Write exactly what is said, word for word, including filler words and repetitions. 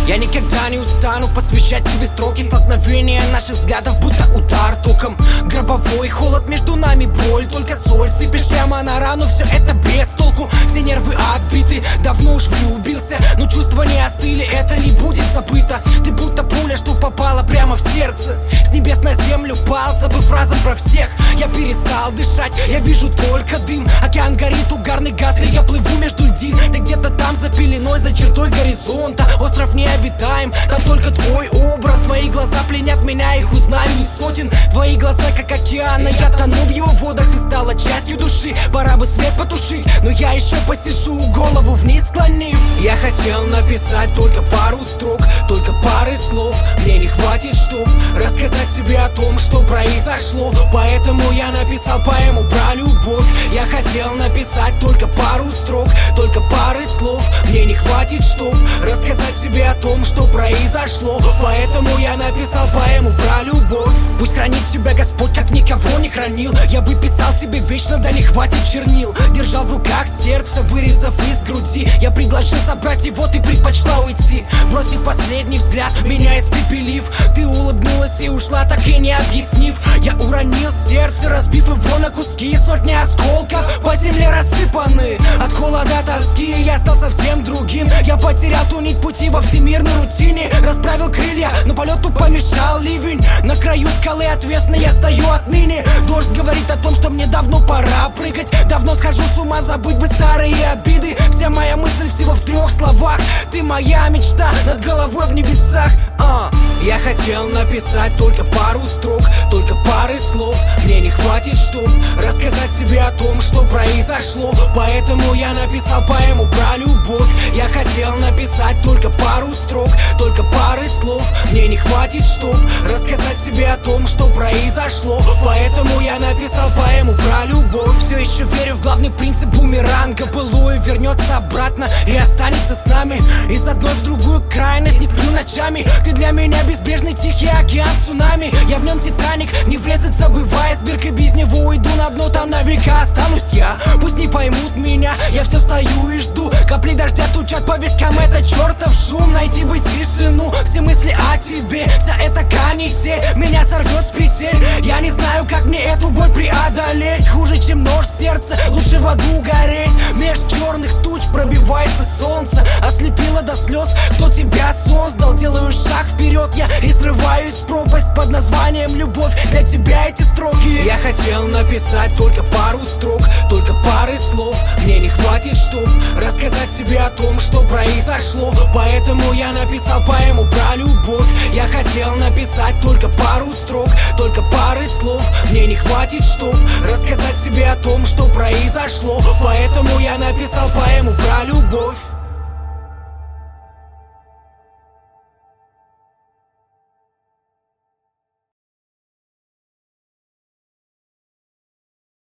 Я никогда не устану посвящать тебе строки. Столкновение наших взглядов будто удар током. Гробовой холод, между нами боль, только соль сыпешь прямо на рану, все это без толку. Все нервы отбиты, давно уж влюбился, но чувства не остыли, это не будет забыто. Ты будто пуля, что попала прямо в сердце. С небес на землю пал, забыв разом про всех. Я перестал дышать, я вижу только дым. Океан горит, угарный газ, и я плыву между льдин. Ты где-то там за пеленой, за чертой горизонта. Остров необитаем, там только твой образ. Твои глаза пленят меня, их узнаю из сотен. Твои глаза как океан, а я тону в его водах. Ты стала частью души, пора бы свет потушить, но я еще посижу, голову вниз склонив. Я хотел написать только пару строк, только пары слов. Мне не хватит, чтоб рассказать тебе о том, что произошло. Поэтому я написал поэму про любовь. Я хотел написать только пару строк, только пары слов. Мне не хватит, чтоб рассказать тебе о том, что произошло. Поэтому я написал поэму про любовь. Пусть хранит тебя Господь, как никого не хранил. Я бы писал тебе вечно, да не хватит чернил. Держал в руках сердце, вырезав из груди. Я предложил забрать его, ты предпочла уйти. Бросив последний взгляд, меня испепелив. Ты улыбнулась и ушла, так и не объяснив. Я уронил сердце, разбив его на куски. Сотни осколков по земле рассыпаны. От холода тоски я стал совсем другим. Я потерял ту нить пути во всемирной рутине. Расправил крылья, но полету помешал ливень. На краю скалы отвесно я стою отныне. Дождь говорит о том, что мне давно пора прыгать. Давно схожу с ума, забыть бы старые обиды. Вся моя мысль всего в трех словах. Ты моя мечта над головой в небесах. а. Я хотел написать только пару строк, только пары слов. Мне не хватит, чтоб рассказать тебе о том, что произошло. Поэтому я написал поэму про любовь. Я хотел написать только пару строк, только пары слов. Мне не хватит, чтоб рассказать тебе о том, что произошло. Поэтому я написал поэму про любовь. Все еще верю в главный принцип бумеранга. Былое вернется обратно и останется с нами. Из одной в другую крайность не сплю ночами. Ты для меня безбрежный тихий океан цунами. Я в нем Титаник, не врезать забывая сбирк. И без него уйду на дно, там на века останусь я. Пусть не поймут меня, я все стою и жду. Капли дождя стучат по вискам, это чертов шум. Найти бы тишину, все мысли о тебе. Вся эта канитель меня сорвет с петель. Я не знаю, как мне эту боль преодолеть. Хуже, чем нож в сердце, лучше в аду гореть. Меж черных туч пробивается солнце. Ослепило до слез, кто тебя создал. Делаю шаг вперед я и срываюсь в пропасть под названием любовь. Для тебя эти строки. Я хотел написать только пару строк, только пары слов. Мне не хватит, чтоб рассказать тебе о том, что произошло. Поэтому я написал поэму про любовь. Я хотел написать только пару строк, только пары слов. Мне не хватит, чтоб рассказать тебе о том, что произошло. Поэтому я написал поэму про любовь.